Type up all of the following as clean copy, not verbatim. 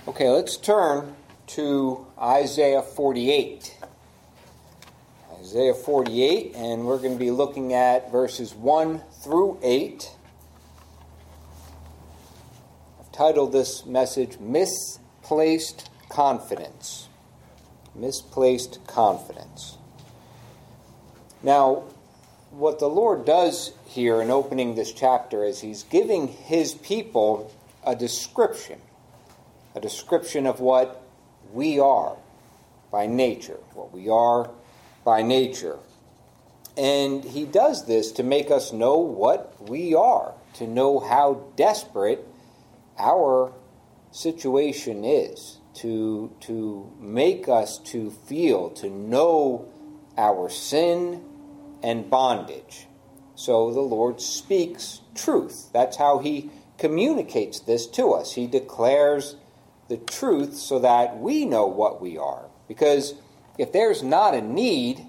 Okay, let's turn to Isaiah 48. Isaiah 48, and we're going to be looking at verses 1 through 8. I've titled this message, Misplaced Confidence. Misplaced Confidence. Now, what the Lord does here in opening this chapter is He's giving His people a description of what we are by nature, And He does this to make us know what we are, to know how desperate our situation is, to make us to feel, to know our sin and bondage. So the Lord speaks truth. That's how He communicates this to us. He declares the truth so that we know what we are. Because if there's not a need,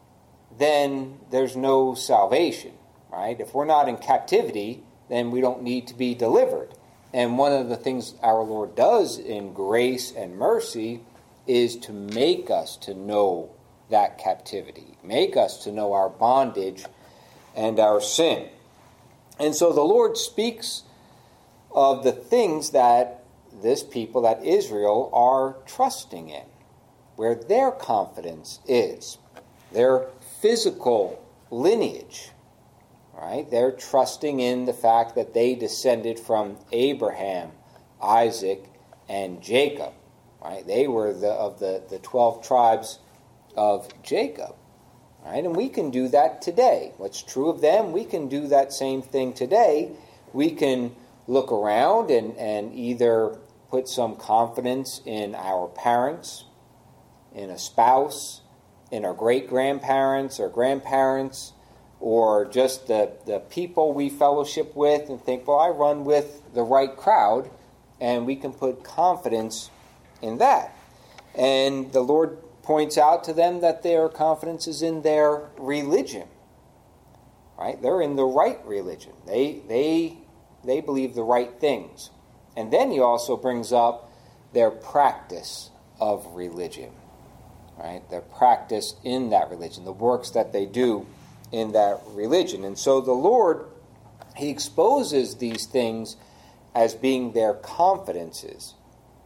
then there's no salvation, right? If we're not in captivity, then we don't need to be delivered. And one of the things our Lord does in grace and mercy is to make us to know that captivity, make us to know our bondage and our sin. And so the Lord speaks of the things that this people, that Israel, are trusting in, where their confidence is, their physical lineage, right? They're trusting in the fact that they descended from Abraham, Isaac, and Jacob, right? They were of the 12 tribes of Jacob, right? And we can do that today. What's true of them, we can do that same thing today. We can look around and either put some confidence in our parents, in a spouse, in our great-grandparents or grandparents, or just the people we fellowship with and think, well, I run with the right crowd, and we can put confidence in that. And the Lord points out to them that their confidence is in their religion, right? They're in the right religion. They believe the right things. And then He also brings up their practice of religion, right? Their practice in that religion, the works that they do in that religion. And so the Lord, He exposes these things as being their confidences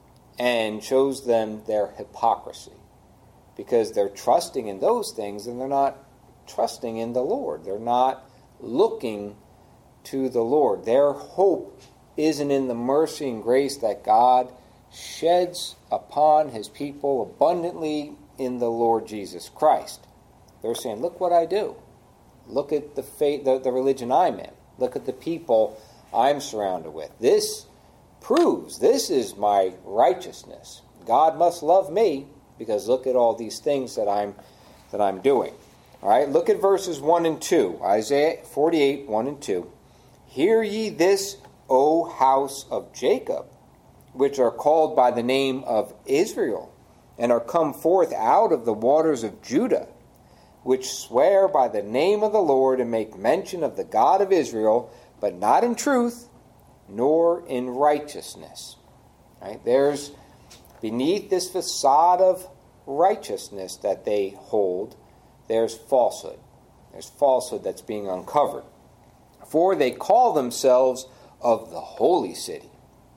and shows them their hypocrisy, because they're trusting in those things and they're not trusting in the Lord. They're not looking to the Lord. Their hope isn't in the mercy and grace that God sheds upon His people abundantly in the Lord Jesus Christ. They're saying, look what I do. Look at the faith, the religion I'm in. Look at the people I'm surrounded with. This proves, this is my righteousness. God must love me because look at all these things that I'm doing. All right, look at verses 1 and 2. Isaiah 48, 1 and 2. Hear ye this, O house of Jacob, which are called by the name of Israel, and are come forth out of the waters of Judah, which swear by the name of the Lord, and make mention of the God of Israel, but not in truth, nor in righteousness. Right? There's, beneath this facade of righteousness that they hold, there's falsehood. There's falsehood that's being uncovered. For they call themselves of the holy city.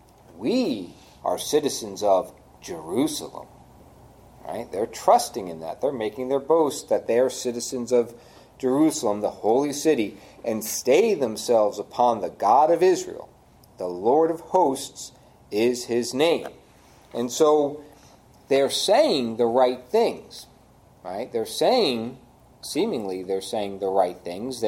We are citizens of Jerusalem. Right? They're trusting in that. They're making their boast that they are citizens of Jerusalem, the holy city, and stay themselves upon the God of Israel. The Lord of hosts is His name. And so they're saying the right things. Right? They're saying, seemingly they're saying the right things.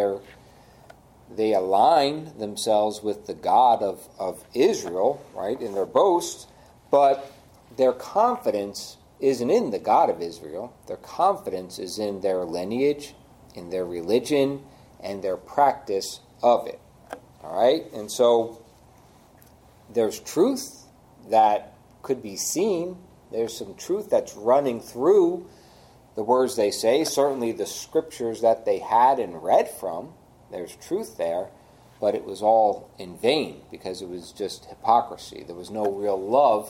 They align themselves with the God of Israel, right, in their boast, but their confidence isn't in the God of Israel. Their confidence is in their lineage, in their religion, and their practice of it. All right? And so there's truth that could be seen. There's some truth that's running through the words they say. Certainly the scriptures that they had and read from, there's truth there, but it was all in vain because it was just hypocrisy. There was no real love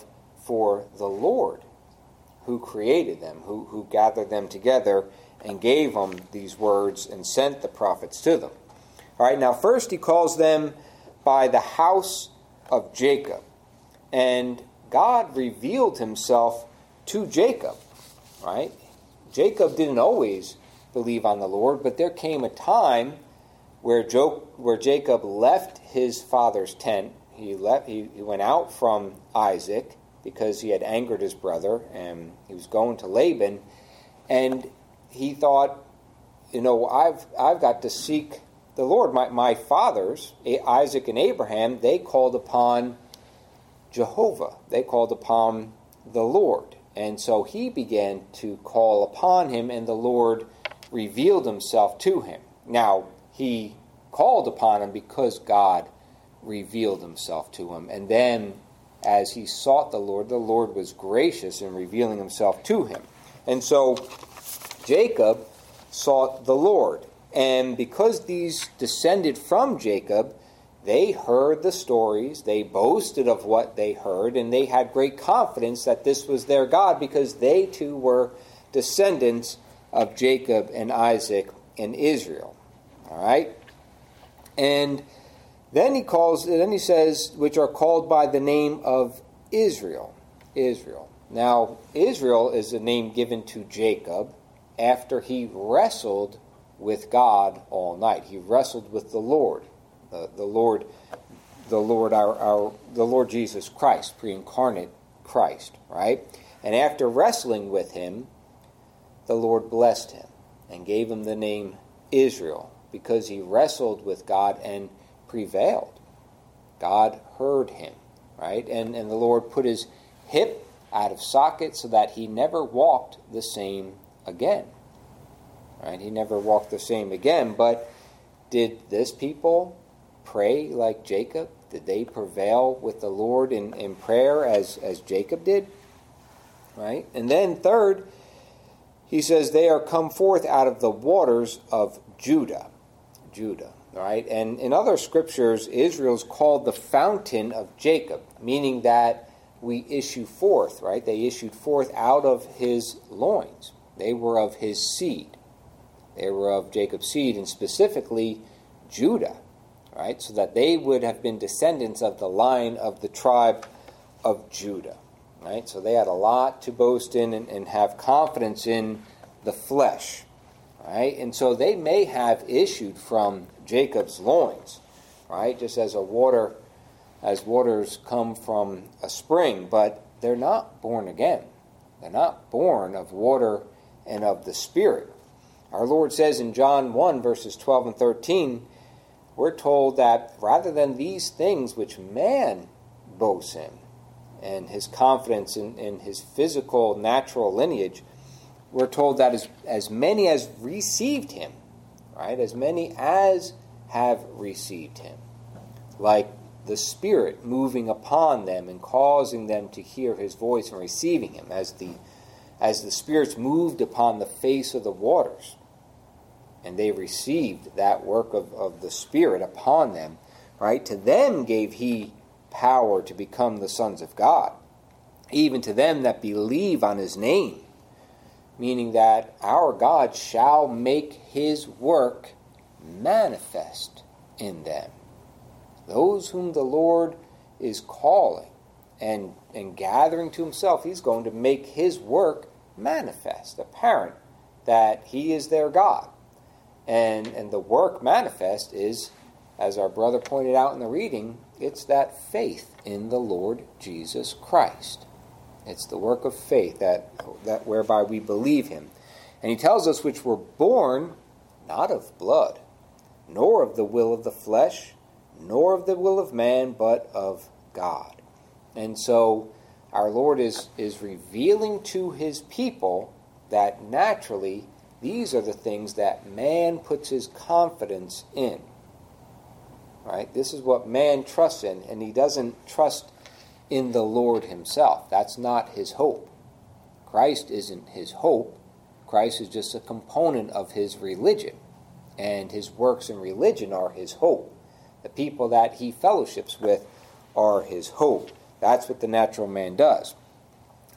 for the Lord who created them, who gathered them together and gave them these words and sent the prophets to them. All right, now first he calls them by the house of Jacob. And God revealed himself to Jacob, right? Jacob didn't always believe on the Lord, but there came a time where Jacob left his father's tent. He went out from Isaac because he had angered his brother, and he was going to Laban, and he thought, I've got to seek the Lord. My fathers, Isaac and Abraham, they called upon Jehovah. They called upon the Lord. And so he began to call upon him, and the Lord revealed himself to him. Now, he called upon him because God revealed himself to him. And then, as he sought the Lord was gracious in revealing himself to him. And so, Jacob sought the Lord. And because these descended from Jacob, they heard the stories, they boasted of what they heard, and they had great confidence that this was their God because they too were descendants of Jacob and Isaac and Israel. All right? And then he says, which are called by the name of Israel. Israel. Now, Israel is a name given to Jacob after he wrestled with God all night. He wrestled with the Lord. The Lord Jesus Christ, pre-incarnate Christ, right? And after wrestling with him, the Lord blessed him and gave him the name Israel because he wrestled with God and prevailed. God heard him, right? And the Lord put his hip out of socket so that he never walked the same again. Right? He never walked the same again. But did this people pray like Jacob? Did they prevail with the Lord in prayer as Jacob did? Right? And then third, he says they are come forth out of the waters of Judah. Judah. Right? And in other scriptures, Israel's called the fountain of Jacob, meaning that we issue forth, right? They issued forth out of his loins. They were of his seed. They were of Jacob's seed, and specifically Judah, right? So that they would have been descendants of the line of the tribe of Judah, right? So they had a lot to boast in and have confidence in the flesh, right? And so they may have issued from Jacob's loins, right? Just as waters come from a spring, but they're not born again. They're not born of water and of the Spirit. Our Lord says in John 1, verses 12 and 13, we're told that rather than these things which man boasts in, and his confidence in his physical, natural lineage, we're told that as many as received him, right? As many as have received him, like the Spirit moving upon them and causing them to hear his voice and receiving him, as the spirits moved upon the face of the waters, and they received that work of the Spirit upon them, right? To them gave he power to become the sons of God, even to them that believe on his name, meaning that our God shall make his work manifest in them. Those whom the Lord is calling and gathering to himself, he's going to make his work manifest, apparent, that he is their God. And the work manifest is, as our brother pointed out in the reading, it's that faith in the Lord Jesus Christ. It's the work of faith that whereby we believe him. And he tells us which were born not of blood, nor of the will of the flesh, nor of the will of man, but of God. And so our Lord is revealing to his people that naturally these are the things that man puts his confidence in. Right? This is what man trusts in, and he doesn't trust in the Lord himself. That's not his hope. Christ isn't his hope. Christ is just a component of his religion, and his works in religion are his hope. The people that he fellowships with are his hope. That's what the natural man does.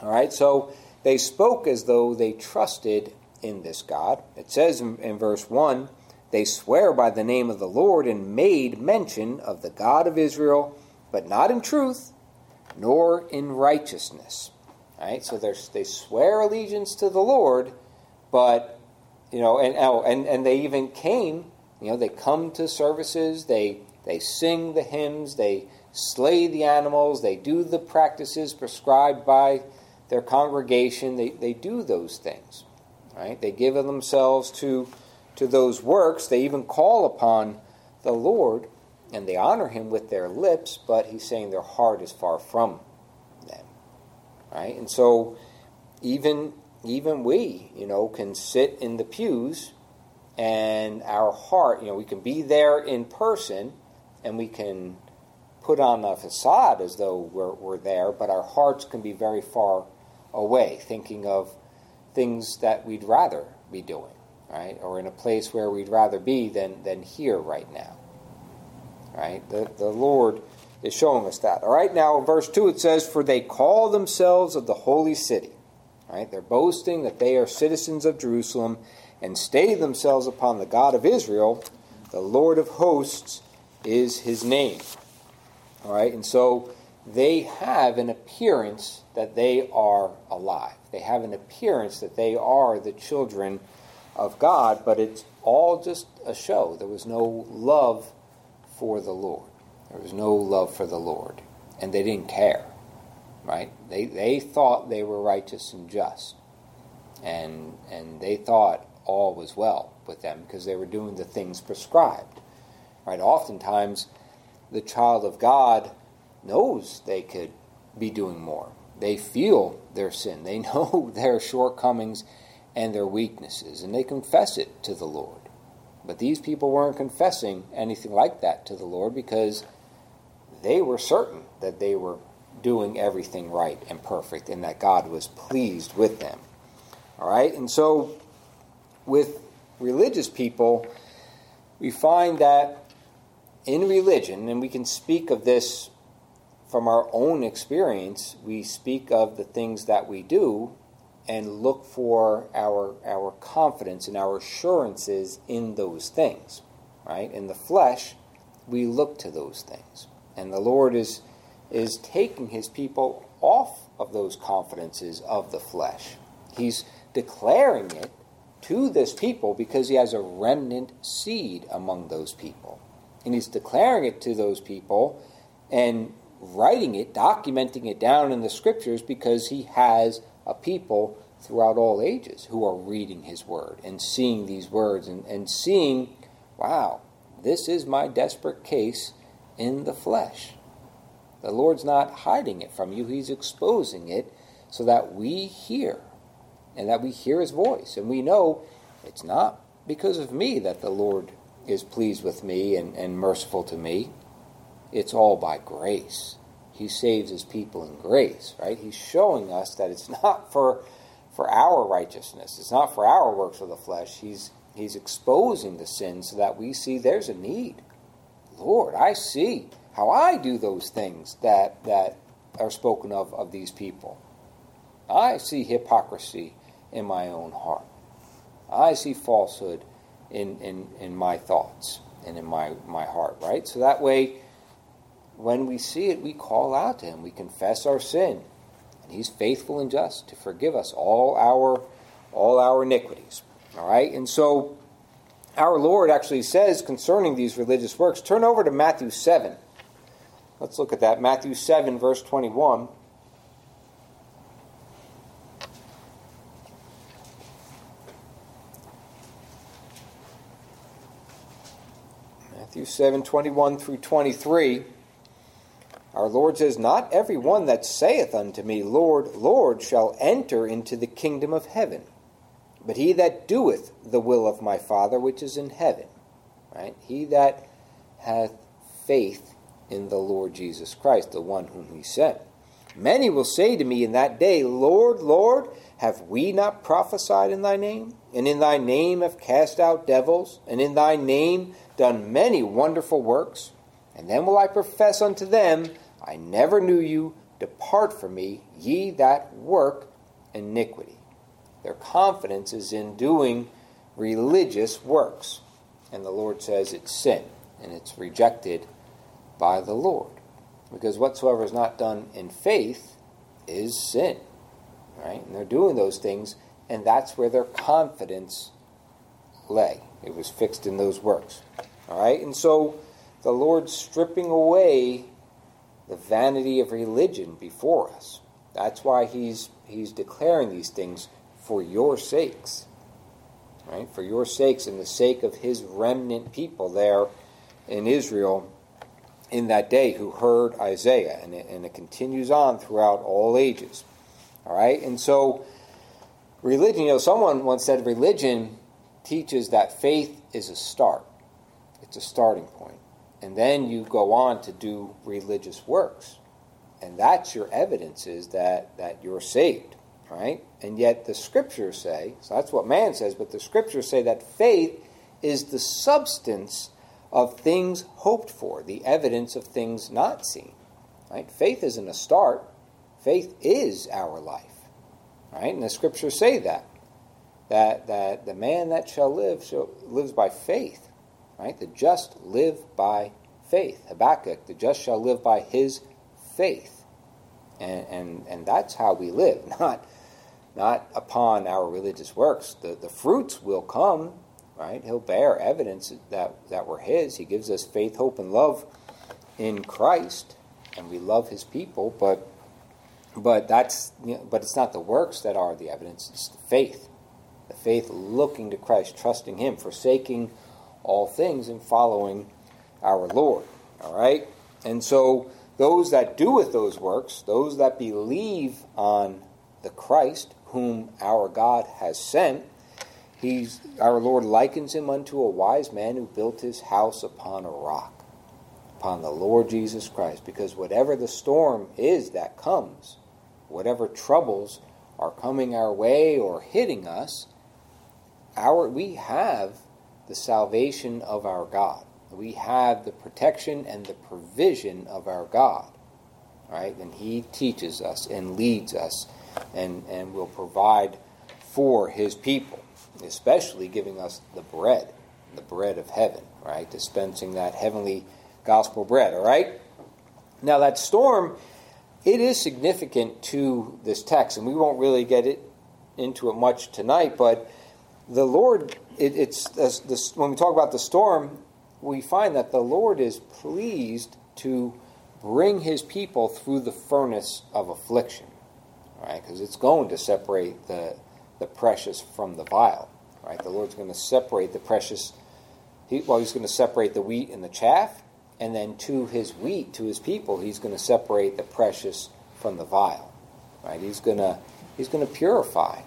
All right, so they spoke as though they trusted in this God. It says in verse 1, they swear by the name of the Lord and made mention of the God of Israel, but not in truth, nor in righteousness. All right, so they swear allegiance to the Lord, but, and they even came, they come to services, they sing the hymns, they slay the animals, they do the practices prescribed by their congregation, they do those things. Right? They give of themselves to those works. They even call upon the Lord, and they honor him with their lips, but he's saying their heart is far from them. Right? And so even we, can sit in the pews, and our heart, we can be there in person, and we can put on a facade as though we're there, but our hearts can be very far away, thinking of things that we'd rather be doing, right? Or in a place where we'd rather be than here right now. Right? The Lord is showing us that. All right, now in verse 2 it says, for they call themselves of the holy city. Right? They're boasting that they are citizens of Jerusalem and stay themselves upon the God of Israel. The Lord of hosts is his name. All right, and so they have an appearance that they are alive. They have an appearance that they are the children of God, but it's all just a show. There was no love for the Lord. There was no love for the Lord. And they didn't care, right? They thought they were righteous and just. And they thought all was well with them because they were doing the things prescribed. Right? Oftentimes, the child of God knows they could be doing more. They feel their sin. They know their shortcomings and their weaknesses, and they confess it to the Lord. But these people weren't confessing anything like that to the Lord because they were certain that they were doing everything right and perfect and that God was pleased with them. All right? And so with religious people, we find that in religion, and we can speak of this from our own experience, we speak of the things that we do and look for our confidence and our assurances in those things. Right? In the flesh, we look to those things. And the Lord is taking his people off of those confidences of the flesh. He's declaring it to this people because he has a remnant seed among those people. And he's declaring it to those people and writing it, documenting it down in the scriptures because he has a people throughout all ages who are reading his word and seeing these words and seeing, wow, this is my desperate case in the flesh. The Lord's not hiding it from you. He's exposing it so that we hear and that we hear his voice. And we know it's not because of me that the Lord is pleased with me and merciful to me. It's all by grace. He saves his people in grace, right? He's showing us that it's not for our righteousness. It's not for our works of the flesh. He's exposing the sin so that we see there's a need. Lord, I see how I do those things that are spoken of these people. I see hypocrisy in my own heart. I see falsehood in my thoughts and in my heart, right? So that way, when we see it, we call out to him. We confess our sin. And he's faithful and just to forgive us all our iniquities. All right? And so our Lord actually says concerning these religious works, turn over to Matthew 7. Let's look at that. Matthew 7, verse 21. Matthew 7, 21 through 23. Our Lord says, not every one that saith unto me, Lord, Lord, shall enter into the kingdom of heaven, but he that doeth the will of my Father which is in heaven. Right? He that hath faith in the Lord Jesus Christ, the one whom he sent. Many will say to me in that day, Lord, Lord, have we not prophesied in thy name? And in thy name have cast out devils? And in thy name done many wonderful works? And then will I profess unto them, I never knew you. Depart from me, ye that work iniquity. Their confidence is in doing religious works. And the Lord says it's sin, and it's rejected by the Lord. Because whatsoever is not done in faith is sin. Right? And they're doing those things, and that's where their confidence lay. It was fixed in those works. All right? And so the Lord's stripping away the vanity of religion before us. That's why he's declaring these things for your sakes. Right? For your sakes and the sake of his remnant people there in Israel in that day who heard Isaiah. And it continues on throughout all ages. All right? And so religion, someone once said religion teaches that faith is a start. It's a starting point. And then you go on to do religious works. And that's your evidence is that you're saved. Right? And yet the scriptures say, so that's what man says, but the scriptures say that faith is the substance of things hoped for, the evidence of things not seen. Right? Faith isn't a start. Faith is our life. Right? And the scriptures say that the man that shall lives by faith. Right? The just live by faith. Habakkuk, the just shall live by his faith. And that's how we live, not upon our religious works. The fruits will come, right? He'll bear evidence that we're his. He gives us faith, hope, and love in Christ, and we love his people, but it's not the works that are the evidence, it's the faith. The faith looking to Christ, trusting him, forsaking all things and following our Lord. All right? And so those that doeth those works, those that believe on the Christ whom our God has sent, our Lord likens him unto a wise man who built his house upon a rock, upon the Lord Jesus Christ. Because whatever the storm is that comes, whatever troubles are coming our way or hitting us, we have the salvation of our God. We have the protection and the provision of our God. Right? And he teaches us and leads us and will provide for his people, especially giving us the bread of heaven, right? Dispensing that heavenly gospel bread, all right? Now that storm, it is significant to this text, and we won't really get into it much tonight, but the Lord, when we talk about the storm, we find that the Lord is pleased to bring his people through the furnace of affliction, right? Because it's going to separate the precious from the vile, right? The Lord's going to separate the precious. He's going to separate the wheat and the chaff, and then to his wheat, to his people, he's going to separate the precious from the vile, right? He's going to purify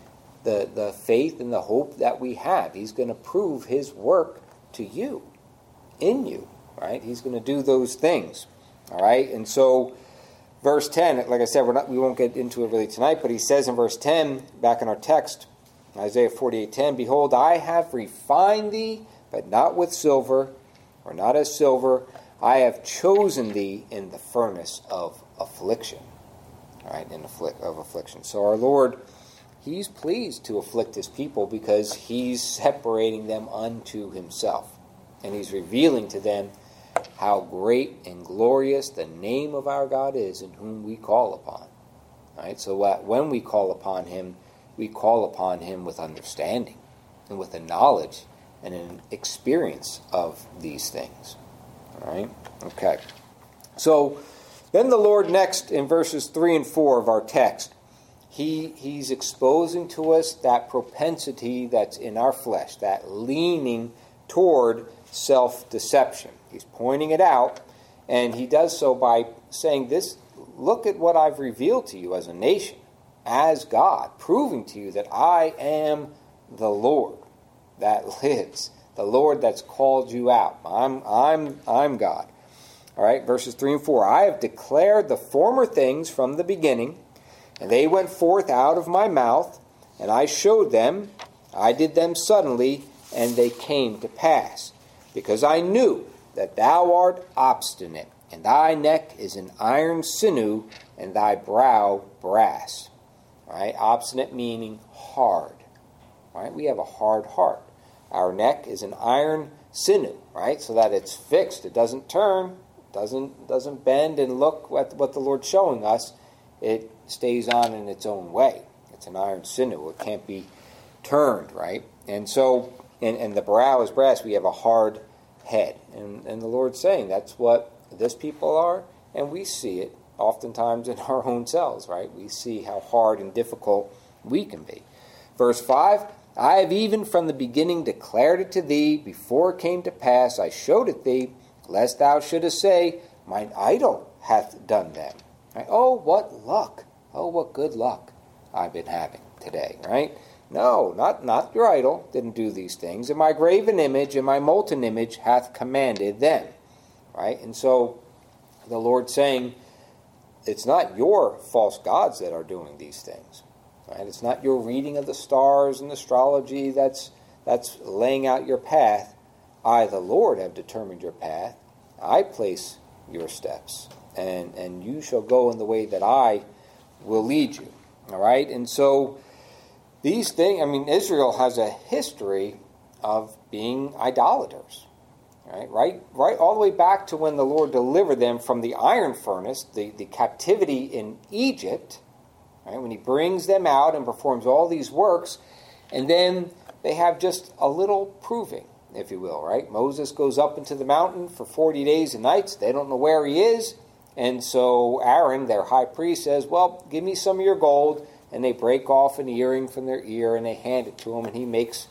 the faith and the hope that we have. He's going to prove his work to you, in you, right? He's going to do those things, all right? And so, verse 10, like I said, we won't get into it really tonight, but he says in verse 10, back in our text, Isaiah 48:10, Behold, I have refined thee, but not with silver, or not as silver. I have chosen thee in the furnace of affliction, all right? Of affliction. So our Lord, he's pleased to afflict his people because he's separating them unto himself. And he's revealing to them how great and glorious the name of our God is in whom we call upon. All right? So when we call upon him with understanding and with a knowledge and an experience of these things. All right? Okay. So then the Lord next in verses 3 and 4 of our text, he's exposing to us that propensity that's in our flesh, that leaning toward self-deception. He's pointing it out, and he does so by saying this, look at what I've revealed to you as a nation, as God, proving to you that I am the Lord that lives, the Lord that's called you out. I'm God. All right, verses 3 and 4. I have declared the former things from the beginning, and they went forth out of my mouth, and I showed them, I did them suddenly, and they came to pass. Because I knew that thou art obstinate, and thy neck is an iron sinew, and thy brow brass. All right, obstinate meaning hard. All right, we have a hard heart. Our neck is an iron sinew, right, so that it's fixed. It doesn't turn, doesn't bend and look at what the Lord's showing us. It stays on in its own way. It's an iron sinew. It can't be turned, right? And so, and the brow is brass. We have a hard head. And the Lord's saying that's what this people are, and we see it oftentimes in our own selves, right? We see how hard and difficult we can be. Verse 5, I have even from the beginning declared it to thee, before it came to pass, I showed it thee, lest thou shouldest say, mine idol hath done them. Right? Oh, what luck. Oh, what good luck I've been having today, right? No, not your idol didn't do these things. And my graven image and my molten image hath commanded them. Right? And so the Lord's saying, it's not your false gods that are doing these things. Right? It's not your reading of the stars and astrology that's laying out your path. I, the Lord, have determined your path. I place your steps. And you shall go in the way that I will lead you. All right? And so these things, Israel has a history of being idolaters. Right, all the way back to when the Lord delivered them from the iron furnace, the captivity in Egypt, right, when he brings them out and performs all these works, and then they have just a little proving, if you will, right? Moses goes up into the mountain for 40 days and nights. They don't know where he is, and so Aaron, their high priest, says, well, give me some of your gold, and they break off an earring from their ear, and they hand it to him, and he makes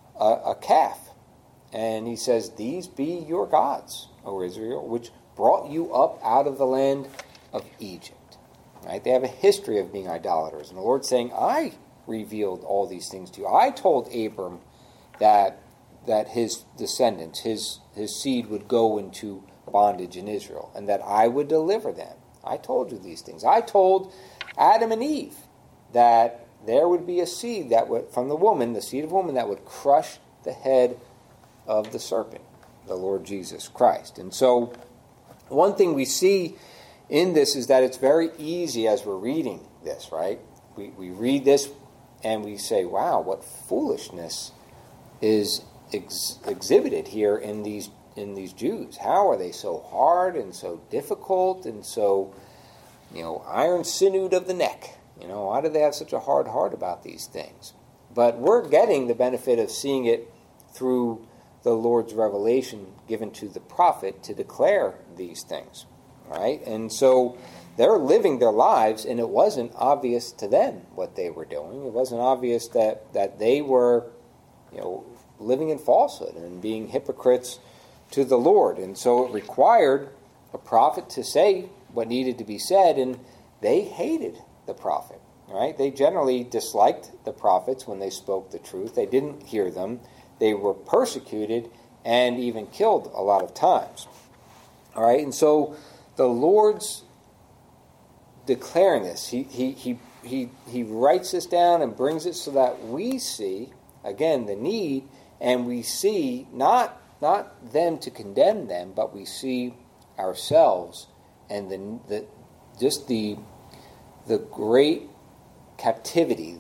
a calf. And he says, these be your gods, O Israel, which brought you up out of the land of Egypt. Right? They have a history of being idolaters. And the Lord's saying, I revealed all these things to you. I told Abram that his descendants, his seed would go into bondage in Israel, and that I would deliver them. I told you these things. I told Adam and Eve that there would be a seed that would, from the woman, the seed of woman, that would crush the head of the serpent, the Lord Jesus Christ. And so one thing we see in this is that it's very easy as we're reading this, right? We read this and we say, wow, what foolishness is exhibited here in these Jews. How are they so hard and so difficult and so, iron sinewed of the neck? Why do they have such a hard heart about these things? But we're getting the benefit of seeing it through the Lord's revelation given to the prophet to declare these things, right? And so they're living their lives, and it wasn't obvious to them what they were doing. It wasn't obvious that they were, living in falsehood and being hypocrites to the Lord. And so it required a prophet to say what needed to be said, and they hated the prophet, right? They generally disliked the prophets when they spoke the truth. They didn't hear them. They were persecuted and even killed a lot of times. All right, and so the Lord's declaring this. He writes this down and brings it so that we see, again, the need, and we see not them to condemn them, but we see ourselves and the great captivity,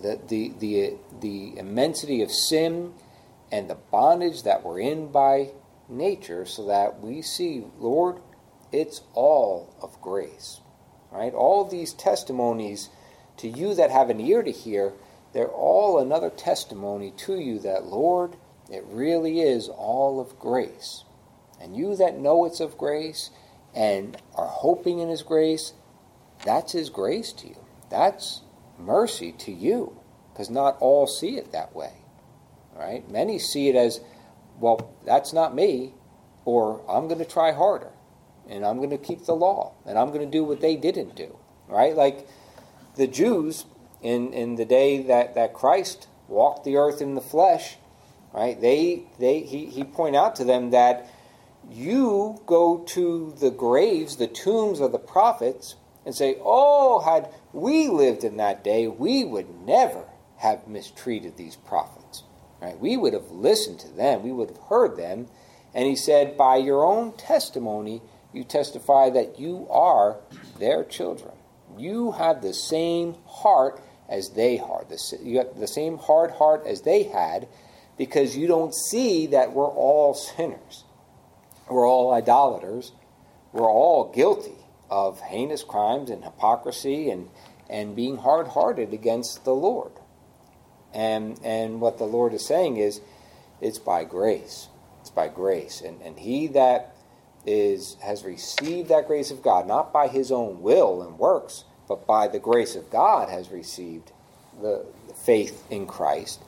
the immensity of sin and the bondage that we're in by nature, so that we see, Lord, it's all of grace. Right? All these testimonies to you that have an ear to hear, they're all another testimony to you that, Lord, it really is all of grace. And you that know it's of grace and are hoping in his grace, that's his grace to you. That's mercy to you, because not all see it that way. Right? Many see it as, well, that's not me, or I'm going to try harder, and I'm going to keep the law, and I'm going to do what they didn't do. Right? Like the Jews in the day that Christ walked the earth in the flesh, right? He pointed out to them that you go to the graves, the tombs of the prophets, and say, oh, had we lived in that day, we would never have mistreated these prophets. Right? We would have listened to them. We would have heard them. And he said, by your own testimony, you testify that you are their children. You have the same heart as they had. You have the same hard heart as they had, because you don't see that we're all sinners. We're all idolaters. We're all guilty of heinous crimes and hypocrisy and being hard-hearted against the Lord. And what the Lord is saying is, it's by grace. It's by grace. And he that has received that grace of God, not by his own will and works, but by the grace of God has received the faith in Christ.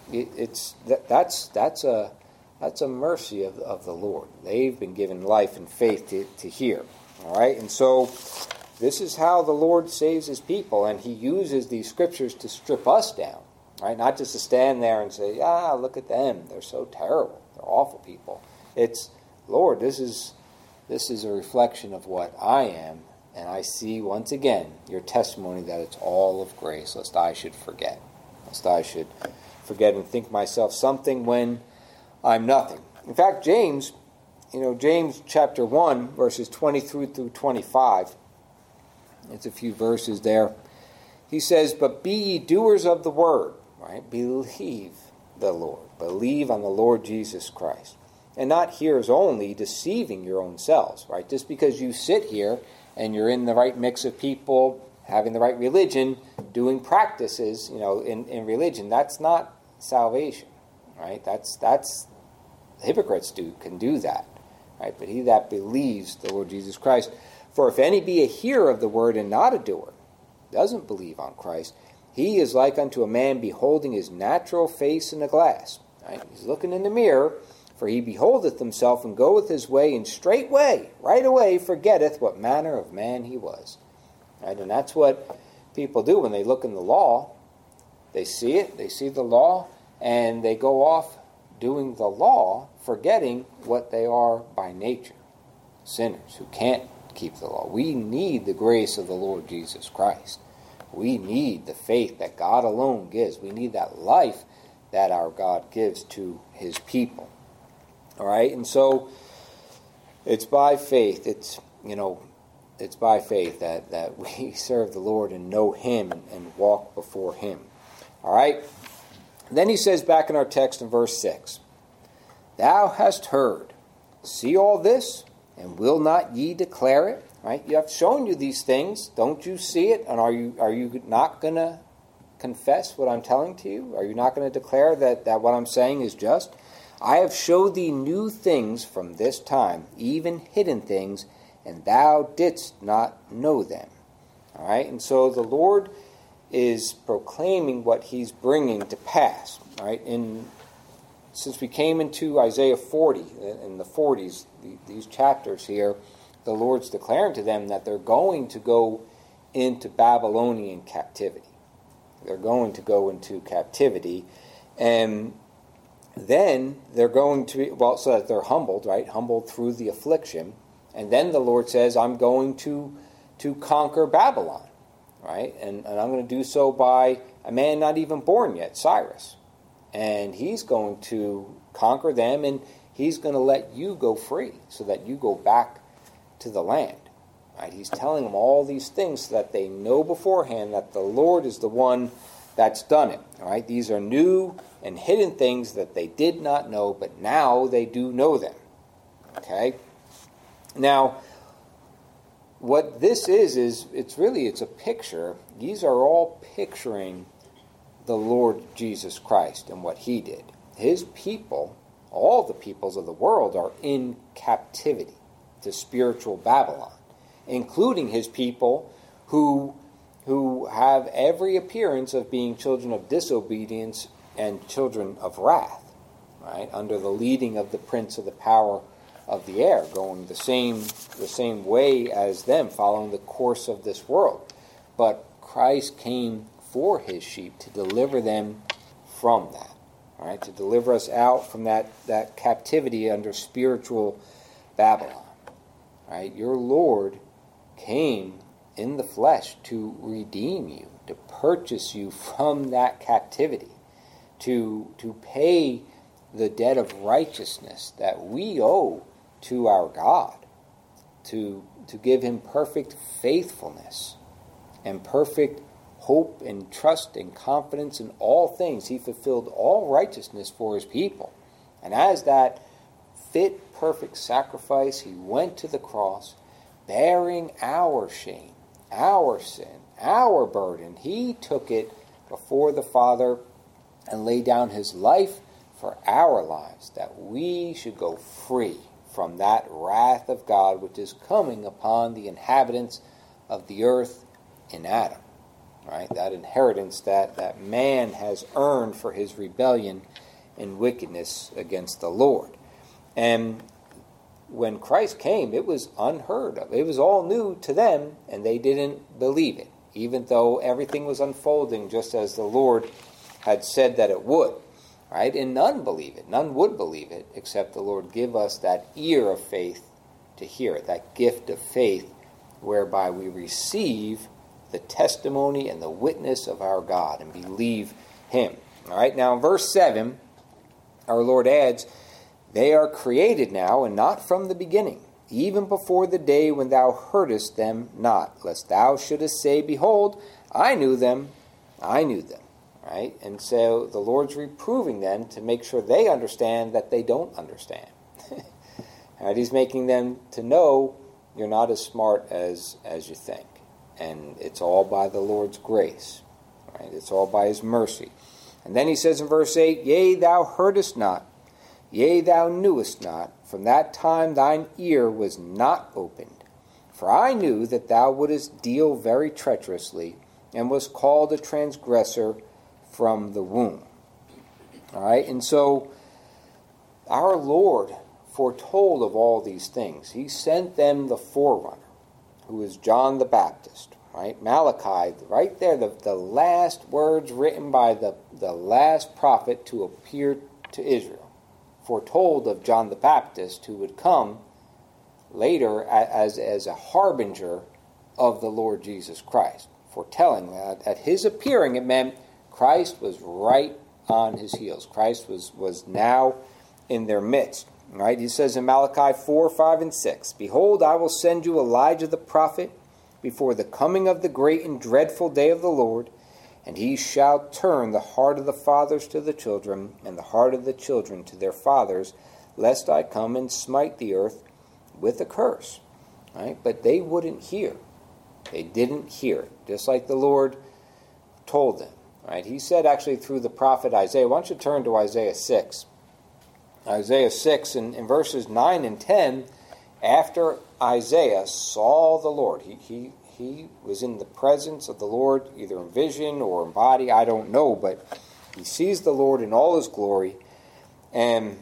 That's a mercy of the Lord. They've been given life and faith to hear. All right, and so this is how the Lord saves his people, and he uses these scriptures to strip us down. Right, not just to stand there and say, look at them, they're so terrible, they're awful people. It's, Lord, this is a reflection of what I am, and I see once again your testimony that it's all of grace, lest I should forget. Lest I should forget and think myself something when I'm nothing. In fact, James chapter 1, verses 23 through 25, it's a few verses there. He says, "But be ye doers of the word," right? Believe the Lord. Believe on the Lord Jesus Christ. And not hearers only, deceiving your own selves, right? Just because you sit here and you're in the right mix of people, having the right religion, doing practices, in religion, that's not salvation, right? That's hypocrites can do that, right? But he that believes the Lord Jesus Christ. For if any be a hearer of the word and not a doer, doesn't believe on Christ, he is like unto a man beholding his natural face in a glass. Right? He's looking in the mirror, for he beholdeth himself and goeth his way, and straightway, right away, forgetteth what manner of man he was. Right? And that's what people do when they look in the law. They see it, they see the law, and they go off doing the law, forgetting what they are by nature. Sinners who can't keep the law. We need the grace of the Lord Jesus Christ. We need the faith that God alone gives. We need that life that our God gives to his people. All right? And so it's by faith. It's by faith that we serve the Lord and know him and walk before him. All right? Then he says back in our text in verse 6, "Thou hast heard. See all this, and will not ye declare it?" Right? You have shown you these things. Don't you see it? And are you not going to confess what I'm telling to you? Are you not going to declare that what I'm saying is just? "I have showed thee new things from this time, even hidden things, and thou didst not know them." All right? And so the Lord is proclaiming what he's bringing to pass. All right? Since we came into Isaiah 40, in the 40s, these chapters here, the Lord's declaring to them that they're going to go into Babylonian captivity. They're going to go into captivity, and then they're going to, so that they're humbled, right? Humbled through the affliction. And then the Lord says, I'm going to conquer Babylon, right? And I'm going to do so by a man not even born yet, Cyrus. And he's going to conquer them, and he's going to let you go free so that you go back to the land. Right? He's telling them all these things so that they know beforehand that the Lord is the one that's done it. All right? These are new and hidden things that they did not know, but now they do know them. Okay? Now, what this is it's a picture. These are all picturing the Lord Jesus Christ and what he did. His people, all the peoples of the world, are in captivity to spiritual Babylon, including his people who have every appearance of being children of disobedience and children of wrath, right? Under the leading of the prince of the power of the air, going the same way as them, following the course of this world. But Christ came for his sheep to deliver them from that, right? To deliver us out from that captivity under spiritual Babylon. Right? Your Lord came in the flesh to redeem you, to purchase you from that captivity, to pay the debt of righteousness that we owe to our God, to give him perfect faithfulness and perfect hope and trust and confidence in all things. He fulfilled all righteousness for his people. And as that fit, perfect sacrifice, he went to the cross, bearing our shame, our sin, our burden. He took it before the Father and laid down his life for our lives, that we should go free from that wrath of God which is coming upon the inhabitants of the earth in Adam. Right? That inheritance that man has earned for his rebellion and wickedness against the Lord. And when Christ came, it was unheard of. It was all new to them, and they didn't believe it, even though everything was unfolding just as the Lord had said that it would. Right? And none believe it. None would believe it, except the Lord give us that ear of faith to hear it, that gift of faith whereby we receive the testimony and the witness of our God and believe him. All right, now in verse 7, our Lord adds, "They are created now, and not from the beginning, even before the day when thou heardest them not, lest thou shouldest say, Behold, I knew them, I knew them." Right? And so the Lord's reproving them to make sure they understand that they don't understand. Right? He's making them to know you're not as smart as you think. And it's all by the Lord's grace. Right? It's all by his mercy. And then he says in verse 8, "Yea, thou heardest not, yea, thou knewest not, from that time thine ear was not opened. For I knew that thou wouldest deal very treacherously, and was called a transgressor from the womb." All right, and so our Lord foretold of all these things. He sent them the forerunner, who is John the Baptist. Right, Malachi, right there, the last words written by the last prophet to appear to Israel, foretold of John the Baptist, who would come later as a harbinger of the Lord Jesus Christ, foretelling that at his appearing it meant Christ was right on his heels. Christ was now in their midst. Right? He says in Malachi 4, 5, and 6, "Behold, I will send you Elijah the prophet before the coming of the great and dreadful day of the Lord, and he shall turn the heart of the fathers to the children, and the heart of the children to their fathers, lest I come and smite the earth with a curse." Right? But they wouldn't hear. They didn't hear it, just like the Lord told them. Right? He said actually through the prophet Isaiah. Why don't you turn to Isaiah 6. Isaiah 6 in verses 9 and 10, after Isaiah saw the Lord, he was in the presence of the Lord, either in vision or in body, I don't know, but he sees the Lord in all his glory, and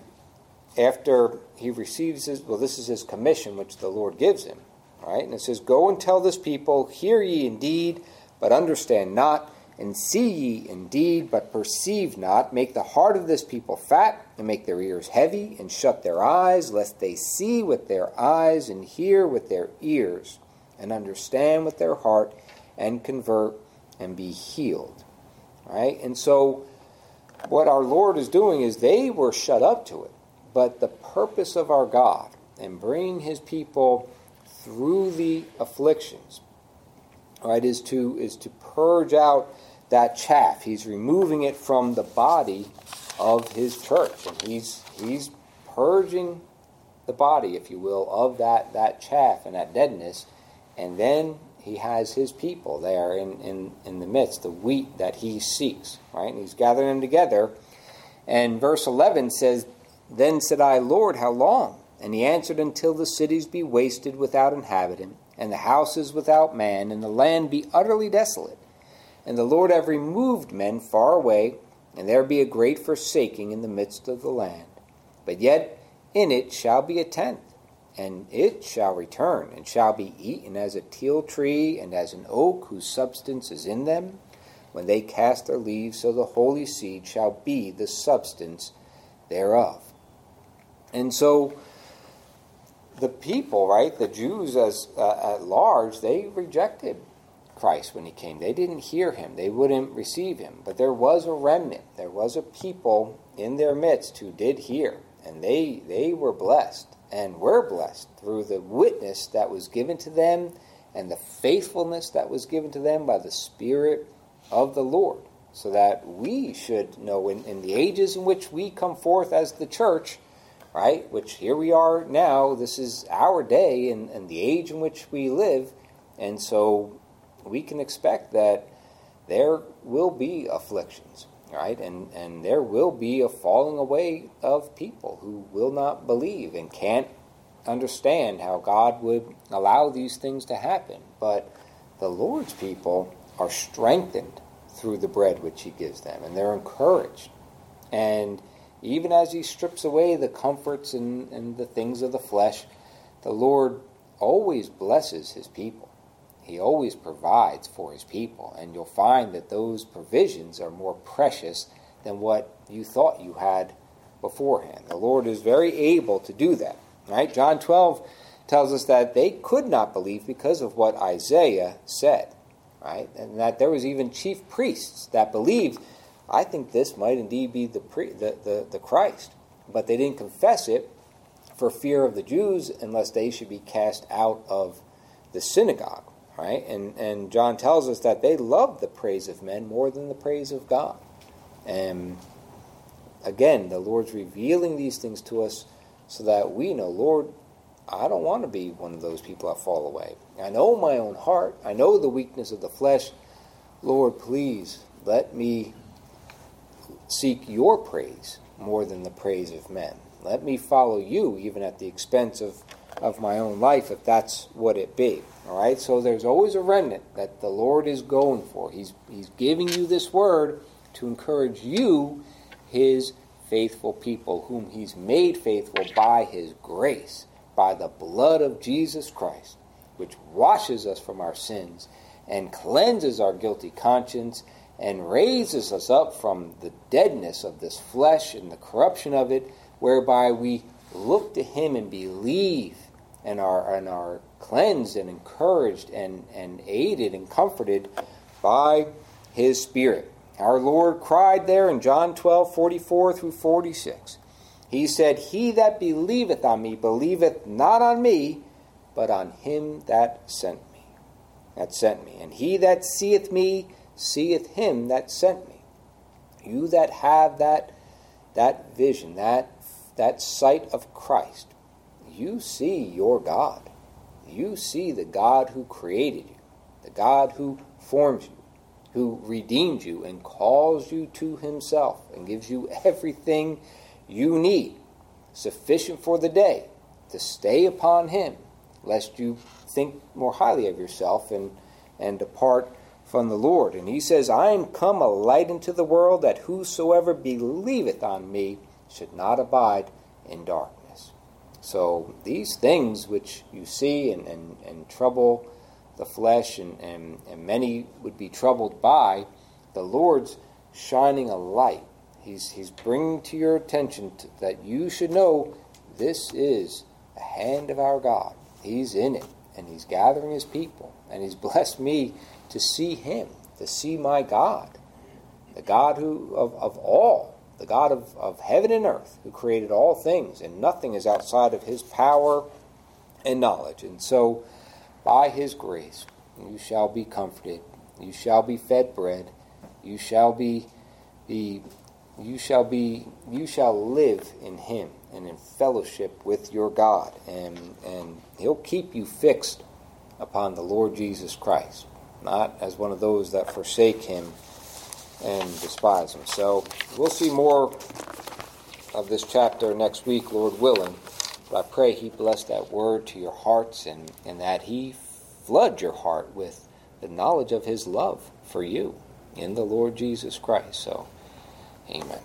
after he receives this is his commission, which the Lord gives him, right? And it says, "Go and tell this people, hear ye indeed, but understand not, and see ye indeed, but perceive not. Make the heart of this people fat, and make their ears heavy, and shut their eyes, lest they see with their eyes, and hear with their ears, and understand with their heart, and convert, and be healed." Right? And so what our Lord is doing is they were shut up to it. But the purpose of our God in bringing his people through the afflictions, right, is to purge out that chaff. He's removing it from the body of his church, and he's purging the body, if you will, of that chaff and that deadness, and then he has his people there in the midst, the wheat that he seeks, right? And he's gathering them together. And verse 11 says, "Then said I, Lord, how long? And he answered, Until the cities be wasted without inhabitant, and the houses without man, and the land be utterly desolate. And the Lord have removed men far away, and there be a great forsaking in the midst of the land. But yet in it shall be a tenth, and it shall return, and shall be eaten as a teil tree, and as an oak whose substance is in them. When they cast their leaves, so the holy seed shall be the substance thereof." And so the people, right, the Jews at large, they rejected Christ when he came. They didn't hear him. They wouldn't receive him. But there was a remnant. There was a people in their midst who did hear. And they were blessed, and were blessed through the witness that was given to them and the faithfulness that was given to them by the Spirit of the Lord, so that we should know in the ages in which we come forth as the church, right, which here we are now, this is our day and the age in which we live, and so we can expect that there will be afflictions, right, and there will be a falling away of people who will not believe and can't understand how God would allow these things to happen. But the Lord's people are strengthened through the bread which he gives them, and they're encouraged. And even as he strips away the comforts and the things of the flesh, the Lord always blesses his people. He always provides for his people, and you'll find that those provisions are more precious than what you thought you had beforehand. The Lord is very able to do that. Right? John 12 tells us that they could not believe because of what Isaiah said, right? And that there was even chief priests that believed, I think this might indeed be the Christ, but they didn't confess it for fear of the Jews, unless they should be cast out of the synagogue, right? And John tells us that they loved the praise of men more than the praise of God. And again, the Lord's revealing these things to us so that we know, Lord, I don't want to be one of those people that fall away. I know my own heart. I know the weakness of the flesh. Lord, please let me seek your praise more than the praise of men. Let me follow you even at the expense of my own life, if that's what it be. All right? So there's always a remnant that the Lord is going for. He's giving you this word to encourage you, his faithful people, whom he's made faithful by his grace, by the blood of Jesus Christ, which washes us from our sins and cleanses our guilty conscience and raises us up from the deadness of this flesh and the corruption of it, whereby we look to him and believe and are cleansed and encouraged and aided and comforted by his Spirit. Our Lord cried there in John 12:44 through 46. He said, "He that believeth on me believeth not on me, but on him that sent me. And he that seeth me seeth him that sent me." You that have that vision, that sight of Christ, you see your God. You see the God who created you, the God who forms you, who redeemed you and calls you to himself and gives you everything you need, sufficient for the day, to stay upon him, lest you think more highly of yourself and depart from the Lord. And he says, "I am come a light into the world, that whosoever believeth on me should not abide in darkness." So these things which you see and trouble the flesh, and many would be troubled by, the Lord's shining a light. He's bringing to your attention that you should know this is the hand of our God. He's in it, and he's gathering his people, and he's blessed me to see him, to see my God, the God who of all, the God of heaven and earth, who created all things, and nothing is outside of his power and knowledge. And so, by his grace, you shall be comforted. You shall be fed bread. You shall live in him and in fellowship with your God, and he'll keep you fixed upon the Lord Jesus Christ, not as one of those that forsake him and despise him. So we'll see more of this chapter next week, Lord willing. But I pray he bless that word to your hearts, and that he flood your heart with the knowledge of his love for you in the Lord Jesus Christ. So, amen.